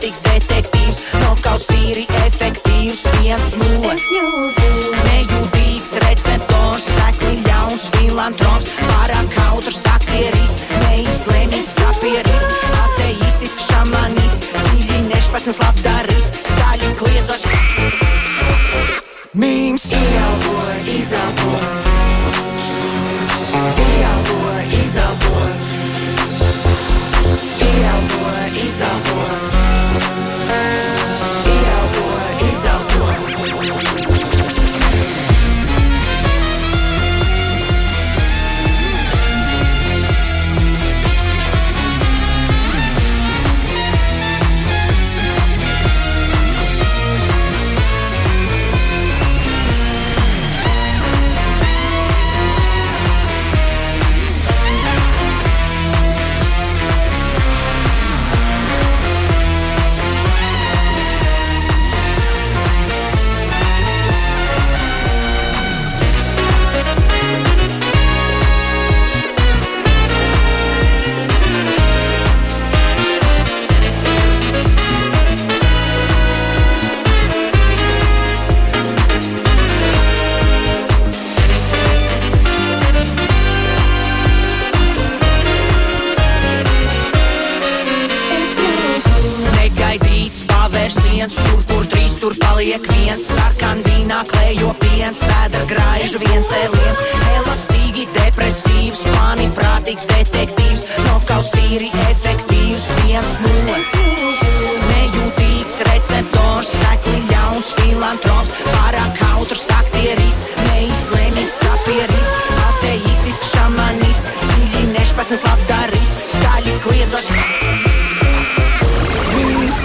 prātīgs detektīvs, nokauts tīri efektīvs, viens no. Es jūtu Nejūtīgs receptors, sekli ļauns filantrops, pārāk kautrs aktieris, neizlēmīgs sapieris, ateistisks šamanis, dziļi nešpatnes labdaris, skaļi kliedzošs mīms. Ieelpo, izelpo, ieelpo, izelpo, ieelpo, izelpo, ieelpo, izelpo. Tur paliek viens, sarkan vīnā klējo piens, vēdra graiž viens cēliens, elastīgi depresīvs, mani prātīgs detektīvs, nokauts tīri efektīvs, viens no. Nejūtīgs receptors, sekli ļauns filantrops, pārāk kautrs aktieris, neizlēmīgs sapieris, ateistisks šamanis, dziļi nešpatnes labdaris, skaļi kliedzošs mīms.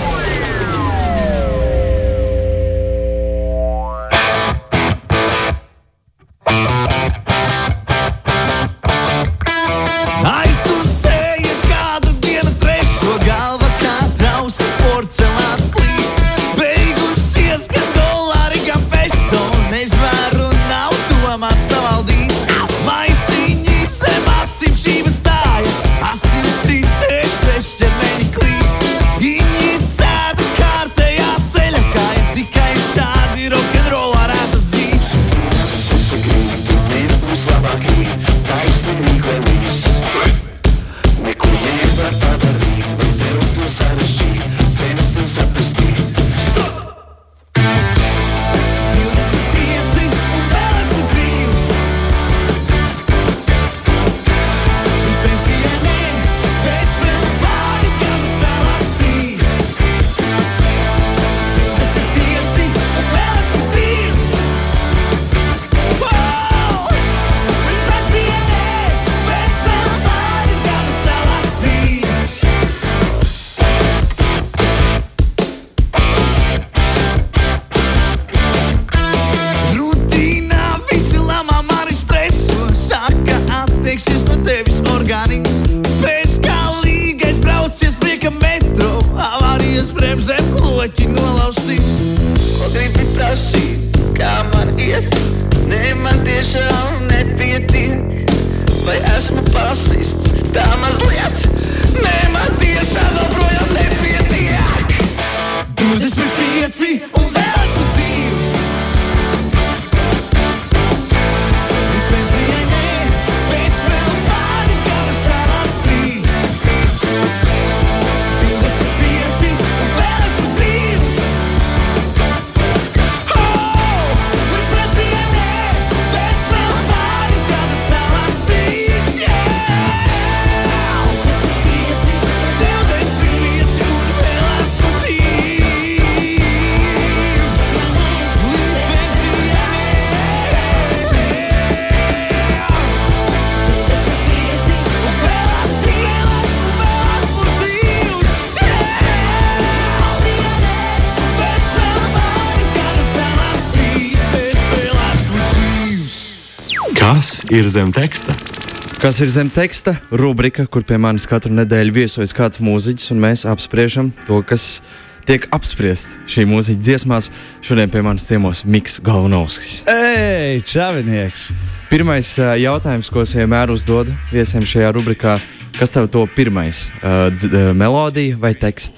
Kas ir zem teksta? Kas ir zem teksta? Rubrika, kur pie manis katru nedēļu viesojas kāds mūziķis, un mēs apspriežam to, kas tiek apspriests šī mūziķa dziesmās. Šodien pie manis ciemos Miks Galvanovskis. Ei, čavinieks! Pirmais jautājums, ko es vienmēr uzdodu viesiem šajā rubrikā, kas tev to pirmais? Melodija vai teksts?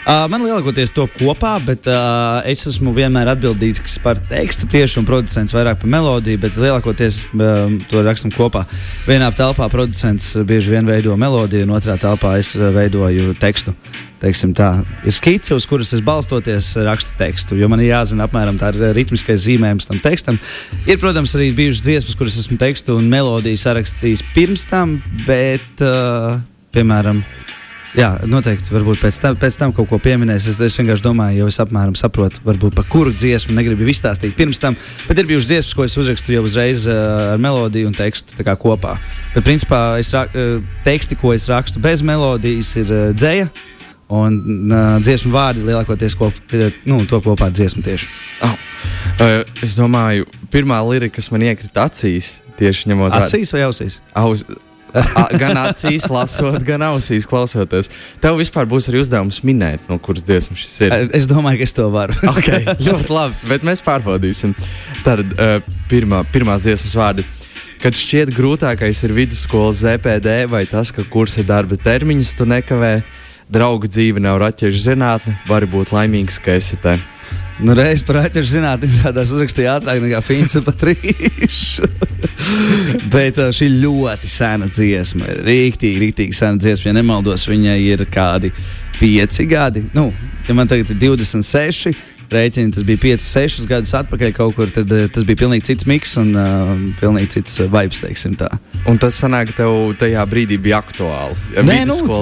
Man lielākoties top kopā, bet es esmu vienmēr atbildīgs par tekstu tieši un producents vairāk par melodiju, bet lielākoties to rakstam kopā. Vienā telpā producents bieži vien veido melodiju, un otrā telpā es veidoju tekstu. Teiksim tā, ir skice, uz kuras es balstoties rakstu tekstu, jo man ir jāzina apmēram tā ritmiskais zīmējums tam tekstam. Ir, protams, arī bijušas dziesmas, kuras esmu tekstu un melodiju sarakstījis pirms tam, bet, piemēram, jā, noteikti, varbūt pēc tam kaut ko pieminēs. Es vienkārši domāju, jo es apmēram saprotu, varbūt pa kuru dziesmu negribu izstāstīt pirms tam, bet ir bijušas dziesmas, ko es uzrakstu jau uzreiz ar melodiju un tekstu tā kā kopā. Bet, principā, teksti, ko es rakstu bez melodijas, ir dzeja. Un dziesmu vārdi lielākoties to kopā ar dziesmu tieši. Es domāju, pirmā lirika, kas man iekrita acīs, tieši ņemot vērā. Acīs vai ausīs? Gan acīs lasot, gan ausīs klausoties. Tev vispār būs arī uzdevums minēt, no kuras dziesmas šis ir. Es domāju, ka es to varu. Ok, ļoti labi, bet mēs pārbaudīsim. Tad pirmās dziesmas vārdi. Kad šķiet grūtākais ir vidusskolas ZPD vai tas, ka kursa darba termiņus tu nekavē, draugu dzīve nav raķešu zinātne, vari būt laimīgs, ka esi te. Nu, reiz par raķešu zinātni izrādās uzrakstīja ātrāk nekā Finca Patrīša. Bet šī ļoti sena dziesma, rīktīgi sena dziesma, ja nemaldos, viņai ir kādi 5 gadi. Nu, ja man tagad ir 26, rēķini, tas bija 5-6 gadus atpakaļ kaut kur, tad tas bija pilnīgi cits miks un pilnīgi cits vibes, teiksim tā. Un tas sanāk, tev tajā brīdī bija aktuāli? Ja nē,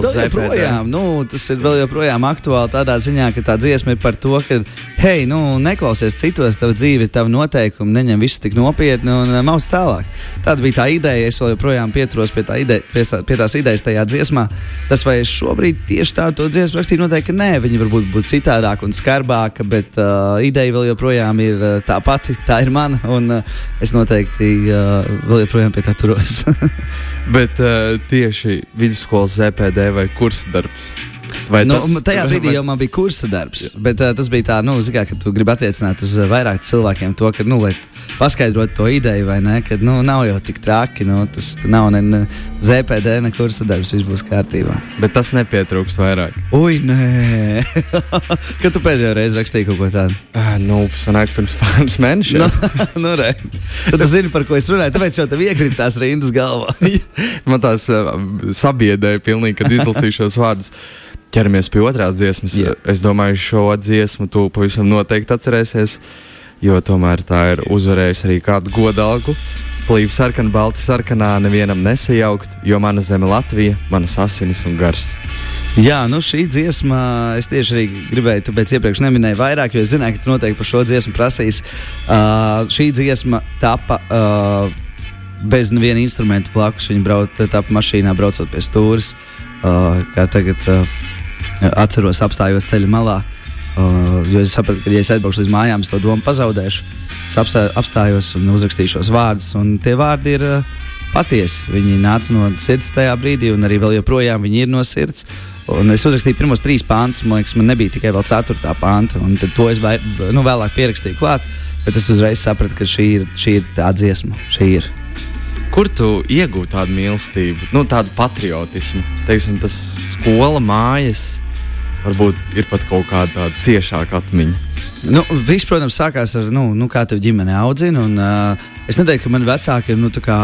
tas ir vēl joprojām aktuāli tādā ziņā, ka tā dziesma ir par to, ka, hei, neklausies citos, tava dzīve, tava noteikumi, neņem visu tik nopietni un maus tālāk. Tāda bija tā ideja, es vēl joprojām pieturos pie tās idejas tajā dziesmā. Tas vai es šobrīd tieši tādu dziesmu rakstīju, noteikti nē, viņa varbūt būtu citādāka un skarbāka, bet ideja vēl joprojām ir tā pati, tā ir mana, un es noteikti vēl joprojām pie tā turos. Bet tieši vidusskolas ZPD vai kursa darbs? Tajā brīdī jau man bija kursa darbs, bet tas bija tā, ka tu gribi attiecināt uz vairāk cilvēkiem to, ka, lai paskaidrot to ideju, vai ne, ka, nav jau tik traki, tas nav ne ZPD, ne kursa darbs, viss būs kārtībā. Bet tas nepietrūkst vairāk. Ui, nē! Kad tu pēdējo reizi rakstīji kaut ko tādu? Sanāk pirms pāris mēnešiem. Tad tu zini, par ko es runāju, tāpēc jau tev iekrīt tās rindas galvā. Man tās sabiedēja pilnīgi, kad izlasīju šos vārdus. Ķeramies pie otrās dziesmas. Yeah. Es domāju, šo dziesmu tu pavisam noteikti atcerēsies, jo tomēr tā ir uzvarējusi arī kādu godalgu. Plīva sarkana, balti sarkanā, nevienam nesajaukt, jo mana zeme Latvija, manas asinis un gars. Jā, šī dziesma, es tieši arī gribēju, tāpēc iepriekš neminēju vairāk, jo es zināju, ka tu noteikti par šo dziesmu prasīs. Šī dziesma tapa bez neviena instrumenta blakus, viņa tapa mašīnā braucot pie stūres, kā tagad atceros, apstājos ceļa malā, jo es sapratu, ka, ja es atbraukšu līdz mājām, es to domu pazaudēšu. Es apstājos un uzrakstīju šos vārdus, un tie vārdi ir patiesi. Viņi nāca no sirds tajā brīdī, un arī vēl joprojām viņi ir no sirds. Un es uzrakstīju pirmos 3 pantus, man liekas, man nebija tikai vēl 4. panta, un tad to es vēlāk pierakstīju klāt, bet es uzreiz sapratu, ka šī ir tā dziesma, šī ir. Kur tu iegūti tādu mīlestību, tādu patriotismu? Teiksim, tas skola, mājas, varbūt ir pat kaut kāda tāda ciešāka atmiņa. Viss, protams, sākās ar, kā tev ģimene audzina, un es neteiktu, ka mani vecāki ir, tā kā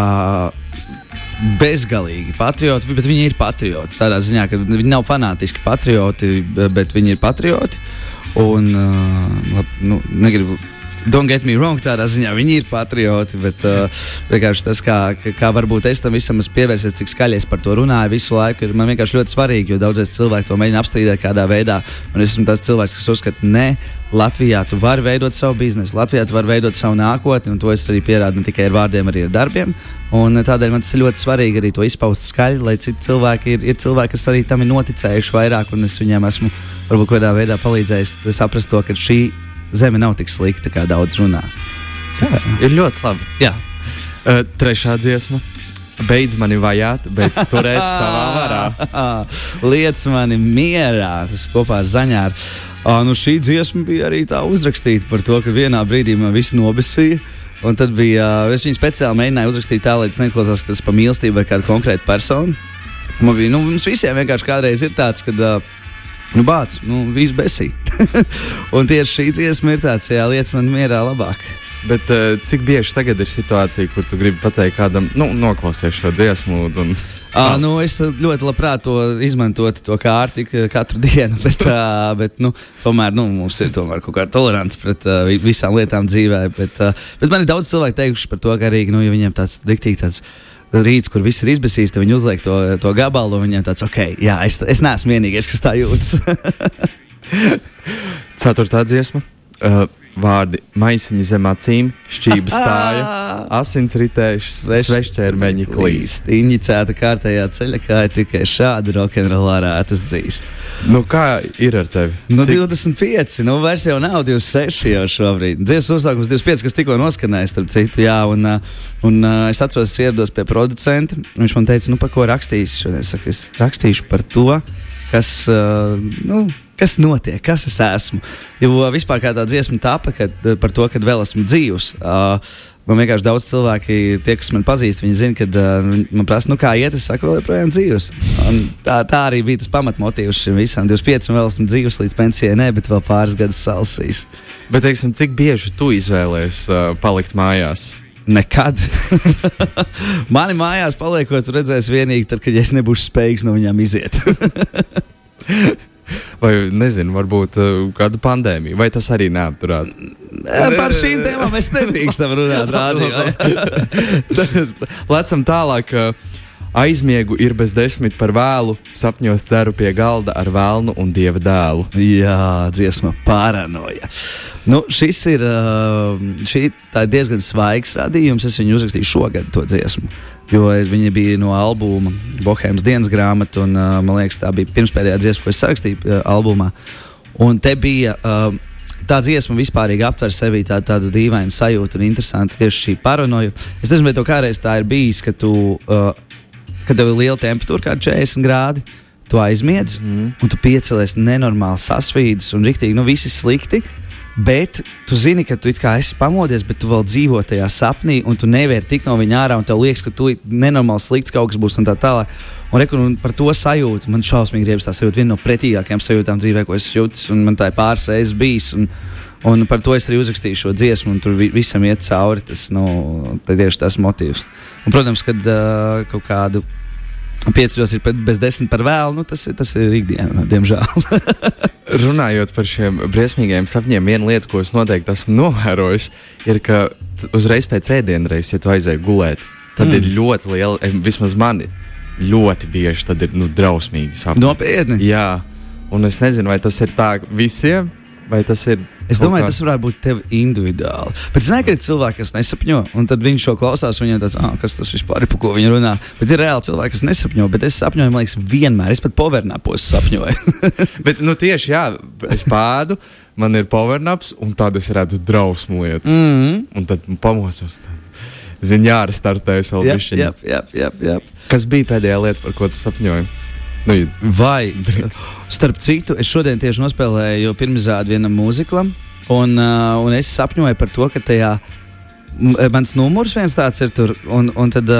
bezgalīgi patrioti, bet viņi ir patrioti. Tādā ziņā, ka viņi nav fanātiski patrioti, bet viņi ir patrioti, un, negribu... Don't get me wrong, tādā ziņā viņi ir patrioti, bet vienkārši tas, kā varbūt es tam visam esmu pievērsies, cik skaļi es par to runāju visu laiku, ir man vienkārši ļoti svarīgi, jo daudzies cilvēki to mēģina apstrīdēt kādā veidā, un es esmu tas cilvēks, kas uzskata, nē, Latvijā tu vari veidot savu biznesu, Latvijā tu vari veidot savu nākotni, un to es arī pierādu ne tikai ar vārdiem, arī ar darbiem, un tādēļ man tas ir ļoti svarīgi arī to izpaust skaļi, lai citi cilvēki ir cilvēki, kas arī tam ir noticējuši vairāk, un es viņiem esmu varbūt kādā veidā palīdzējis saprast to, ka šī zeme nav tik slikta, kā daudz runā. Jā, ir ļoti labi. Jā. Trešā dziesma. Beidz mani vajāt, bet turēt savā varā. Liec mani mierā. Tas kopā ar Zaņāru. Šī dziesma bija arī tā uzrakstīta par to, ka vienā brīdī man viss nobesīja. Un tad bija, es viņu speciāli mēģināju uzrakstīt tā, lai tas neizklausās, ka tas pa mīlestību vai kādu konkrētu personu. Mums visiem vienkārši kādreiz ir tāds, kad Nu, bāc, viss besī. Un tieši šī dziesma ir tāds, lietas man mierā labāk. Bet cik bieži tagad ir situācija, kur tu gribi pateikt kādam, noklausies šo dziesmu? Es ļoti labprāt to izmantotu, to kārti katru dienu, bet tomēr mums ir kaut kāda tolerance pret visām lietām dzīvē. Bet man ir daudz cilvēku teikuši par to, ka arī, ja viņiem tāds riktīgi tāds rīts, kur viss ir izbesīs, tad viņi uzliek to gabalu, un viņiem tāds, es neesmu vienīgais, kas tā jūtas. 4. dziesma. Vārdi maisiņi zem acīm, šķība stāja, asins ritējušas, svešķērmeņi klīst. Inicēta kārtējā ceļa, kā tikai šādi rokenrolā rētas dzīst. Kā ir ar tevi? 25, vairs jau nav 26 jau šobrīd. Dziesmas uzsākums 25, kas tikko noskanēja, starp citu, jā, un es atceros, es ierados pie producenta, viņš man teica, par ko rakstīsi šodien? Es saku, es rakstīšu par to, kas notiek, kas es esmu. Jo vispār kā tā dziesma tapa par to, kad vēl esmu dzīvs. Man vienkārši daudz cilvēki, tie, kas man pazīst, viņi zina, kad man prasa, kā iet, es saku, vēl joprojām dzīvs. Un tā arī bija tas pamatmotīvs šim visam. 25 un vēl esmu dzīvs līdz pensijai, bet vēl pāris gadus salsīs. Bet, teiksim, cik bieži tu izvēlies palikt mājās? Nekad. Mani mājās paliekot, redzēs vienīgi tad, kad es nebūšu spējīgs no viņām iziet. Vai, nezinu, varbūt kādu pandēmiju, vai tas arī neapturētu? Par šīm tēmām mēs nedrīkstam runāt rādījumā. Lecam tālāk. Aizmiegu ir bez 10 par vēlu, sapņos ceru pie galda ar velnu un dieva dēlu. Jā, dziesma Paranoja. Šis ir tā diezgan svaigs radījums. Es viņu uzrakstīju šogad to dziesmu, jo viņa bija no albuma Bohēmas dienas grāmata, un man liekas, tā bija pirmspēdējā dziesma, ko es sarakstīju albumā. Un te bija tā dziesma vispārīgi aptver sevī tādu dīvainu sajūtu un interesantu tieši šī paranoju. Es nezinu, vai to kādreiz tā ir bijis, ka kad tev ir liela temperatūra, kā 40 grādi, tu aizmiedz, un tu piecelies nenormāli sasvīdis un riktīgi, visi slikti, bet tu zini, ka tu it kā esi pamodies, bet tu vēl dzīvo tajā sapnī, un tu nevari tikt no viņa ārā, un tev liekas, ka tu nenormāli slikts kaut kas būs un tā tālāk. Un par to sajūtu, man šausmīgi gribas tā sajūta, viena no pretīgākajām sajūtām dzīvē, ko es jūtu, un man tā ir pāris reizes bijis, un par to es arī uzrakstīju šo dziesmu, un tur visam iet cauri, tieši tas motīvs. Un, protams, kad kaut kādu 5 ir bez 10 par vēlu, tas ir ikdiena, diemžēl. Runājot par šiem briesmīgajiem sapņiem, viena lieta, ko es noteikti esmu novērojis, ir, ka uzreiz pēc ēdienreizes, ja tu aizēji gulēt, tad ir ļoti liela, vismaz mani, ļoti bieži tad ir drausmīgi sapņi. Nopietni? Jā, un es nezinu, vai tas ir tā visiem, vai tas ir... Es domāju, tas varētu būt tev individuāli. Bet zināju, ka ir cilvēki, kas nesapņo, un tad viņš šo klausās, viņam tāds, kas tas vispār ir, par ko viņi runā. Bet ir reāli cilvēki, kas nesapņo, bet es sapņoju, man liekas, vienmēr. Es pat powernappos sapņoju. Bet, tieši, jā, es pādu, man ir powernaps, un tad es redzu drausmu lietas. Un tad pamosos tāds. Jārestartējas vēl bišķiņi. Jā. Kas bija pēdējā lieta, par ko tu sapņoji? Vai, starp citu, es šodien tieši nospēlēju pirmizrādi vienam mūziklam, un es sapņoju par to, ka tajā mans numurs viens tāds ir tur, un tad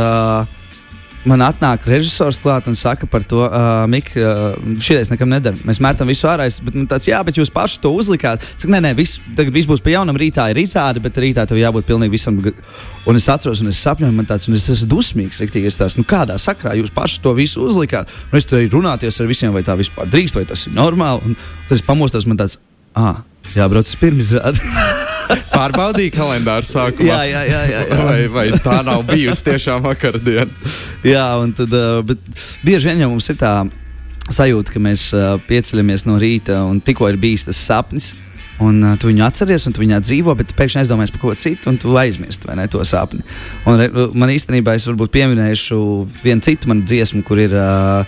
man atnāk režisors klāt un saka par to, Miki, šitais nekam nedara. Mēs mētam visu ārā, bet man tāds, jā, bet jūs paši to uzlikāt. Saka, nē, tagad viss būs pa jaunam, rītā ir izrāde, bet rītā tev jābūt pilnīgi visam. Un es atceros, un es sapņoju, man tāds, un es esmu dusmīgs, riktīgi, es tās, kādā sakrā jūs paši to visu uzlikāt. Un es tur runāties ar visiem, vai tā vispār drīkst, vai tas ir normāli. Un tad es pamostos, man tāds, jābrauc uz pirmizrādi. Pārbaudīja kalendāru sākumā. Jā. Vai tā nav bijusi tiešām vakardiena? Jā, un tad, bet bieži vien jau mums ir tā sajūta, ka mēs pieceļamies no rīta un tikko ir bijis tas sapnis, un tu viņu atceries un tu viņā dzīvo, bet pēkšņi aizdomājies par ko citu un tu aizmirsti, vai ne, to sapni. Un man īstenībā es varbūt pieminēšu vienu citu manu dziesmu, kur ir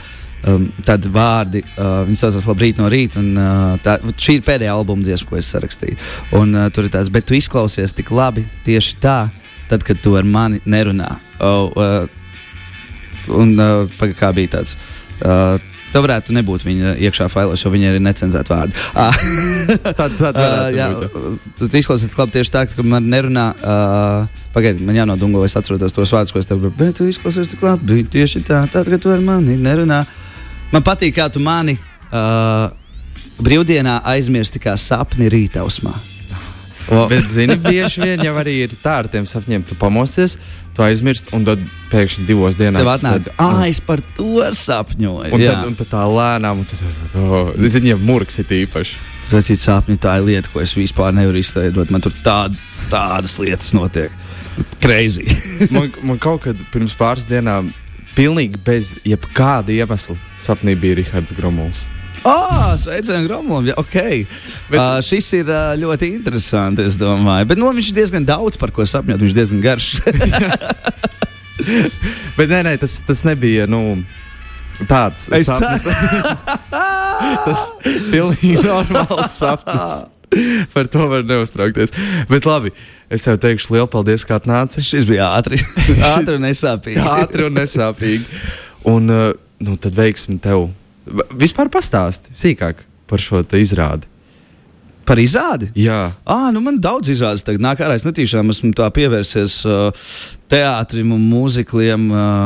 tādi vārdi, viņi saucās Labrīt no rīta, un šī ir pēdējā albuma dziesma, ko es sarakstīju. Un tur ir tāds, bet tu izklausies tik labi tieši tā, tad, kad tu ar mani nerunā. Kā bija tāds, tev varētu nebūt viņa iekšā failos, jo viņa ir necenzēta vārdi. Tu izklausies labi tieši tā, ka man nerunā. Pagaidi, man jānodungo, es atceros tos vārdus, ko es tev bet tu izklausies tik labi tieši tā, tad, kad tu ar mani nerunā. Man patīk, kā tu mani brīvdienā aizmirsti kā sapni rītausmā. Bet, zini, bieži vien jau arī ir tā ar tiem sapņiem. Tu pamosties, tu aizmirsti, un tad pēkšņi 2 dienās... Tev atnāk, es par to sapņoju. Un tad tā lēnām, un tas zini, murks ir īpaši. Zacīt sapņi, tā ir lieta, ko es vispār nevaru izskaidrot. Man tur tādas lietas notiek. Crazy. man kaut kad pirms pāris dienām pilnīgi bez jebkāda iemesla sapnī bija Rihards Gromuls. Sveicienu Gromulam, ok. Šis ir ļoti interesanti, es domāju. Bet viņš ir diezgan daudz par ko sapņot, viņš ir diezgan garš. Bet nē, tas nebija, tāds sapnis. Tas pilnīgi normāls sapnis. Par to var neuztraukties. Bet labi, es tev teikšu lielu paldies, kā atnāci. Šis bija ātri. Ātri un nesāpīgi. Ātri un nesāpīgi. Un tad veiksim tev. Vispār pastāsti sīkāk par šo izrādi. Par izrādi? Jā. Man daudz izrādes tagad nāk ārā. Es netīšām esmu tā pievērsies teātrim un mūzikliem.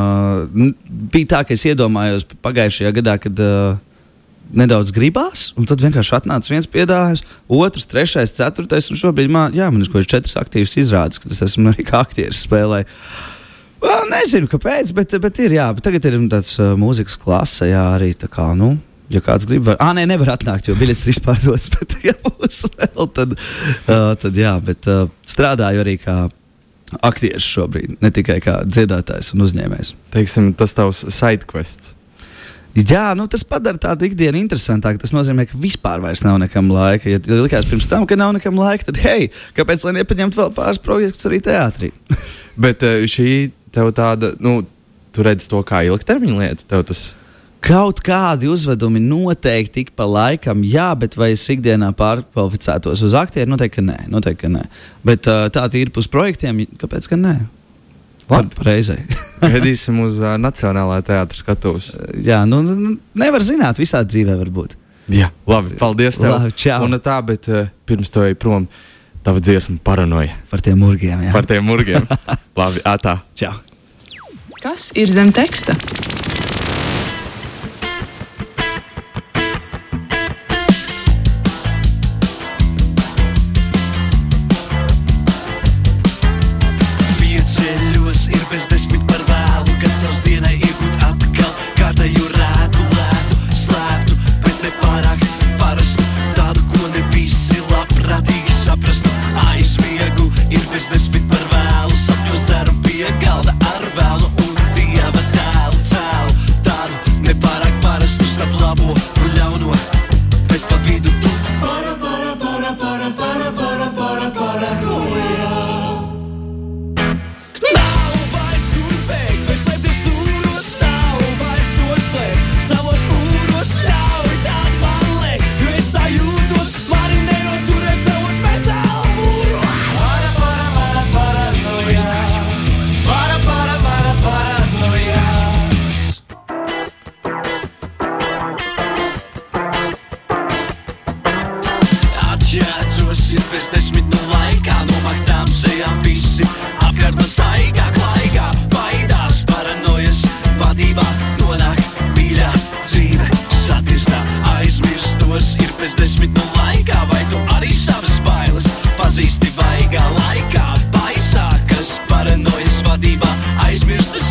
Bija tā, ka es iedomājos pagājušajā gadā, kad nedaudz gribās, un tad vienkārši atnāca viens piedāvājums, 2, 3, 4, un šobrīd man ir kaut kāds 4 aktīvas izrādes, kad es esmu arī kā aktieris spēlēju. Nezinu, kāpēc, bet ir, jā, bet tagad ir tāds mūzikas klase, jā, arī tā kā, ja kāds grib, nevar atnākt, jo biļetes ir izpārdotas, bet ja būs vēl, tad jā, bet strādāju arī kā aktieris šobrīd, ne tikai kā dziedātājs un uzņēmējs. Teiksim, tas tavs sidequests. Jā, tas padara tādu ikdienu interesantāku. Tas nozīmē, ka vispār vairs nav nekam laika. Ja likās pirms tam, ka nav nekam laika, tad kāpēc lai nepaņemt vēl pāris projektus arī teātrī? Bet šī tev tāda, tu redzi to kā ilgtermiņa lietu, tev tas... Kaut kādi uzvedumi noteikti ik pa laikam, jā, bet vai es ikdienā pārkvalificētos uz aktieru? Noteikti, ka nē. Bet tā ir pus projektiem, kāpēc ka nē? Pareizai. Gaidīsim uz Nacionālā teātra skatuves. Jā, nevar zināt, visādi dzīvē var būt. Jā, labi, paldies tev. Labi, čau. Un tā, bet pirms to ej prom, tava dziesma Paranoja. Par tiem murgiem, jā. Par tiem murgiem. Labi, atā. Čau. Kas ir zem teksta? Pazīsti vaigā laikā, baisākas paranojas vadībā, aizmirstas